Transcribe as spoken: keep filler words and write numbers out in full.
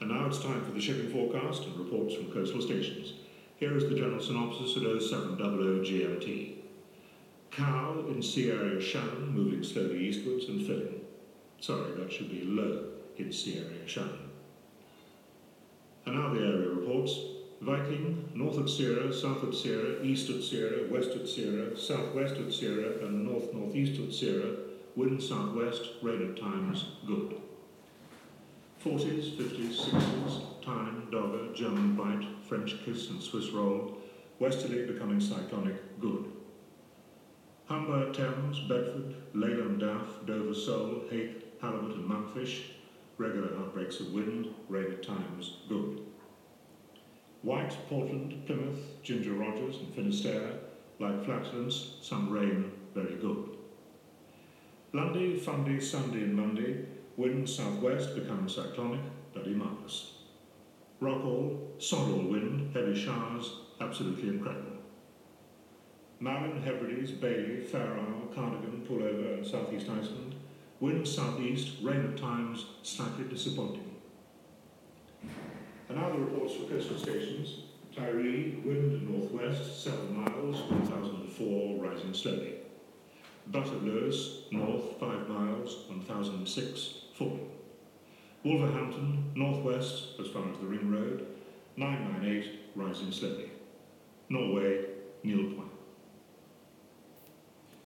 And now it's time for the shipping forecast and reports from coastal stations. Here is the general synopsis at oh seven hundred G M T. Cow in sea area Shannon moving slowly eastwards and filling. Sorry, that should be low in sea area Shannon. And now the area reports. Viking, north at Sierra, south at Sierra, east at Sierra, west at Sierra, southwest at Sierra, and north-northeast at Sierra. Wind southwest, rain at times, good. forties, fifties, sixties, Tyne, Dogger, German Bight, French Kiss and Swiss Roll, westerly becoming cyclonic, good. Humber, Thames, Bedford, Leyland, Daff, Dover, Sole, Hake, Halibut and Monkfish, regular outbreaks of wind, rain at times, good. White, Portland, Plymouth, Ginger Rogers and Finisterre, like Flatlands, some rain, very good. Lundy, Fundy, Sunday and Monday, wind southwest becoming cyclonic, bloody marvellous. Rockall, sod-all wind, heavy showers, absolutely incredible. Malin, Hebrides, Bailey, Fair Isle, Cardigan, Pullover and southeast Iceland, wind southeast, rain at times, slightly disappointing. And now the reports for coastal stations. Tiree, wind northwest, seven miles, one thousand four, rising slowly. Butler Lewis, north, five miles, one thousand six, falling. Wolverhampton, northwest, as far as the Ring Road, nine nine eight, rising slowly. Norway, Neil Point.